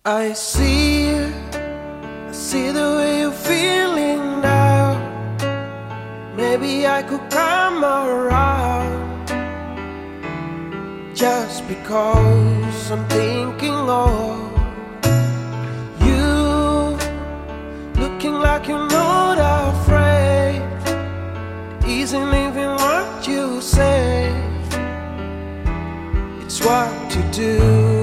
I see the way you're feeling now. Maybe I could come around, just because I'm thinking of you, looking like you're not afraid. Isn't even what you say, it's what you do.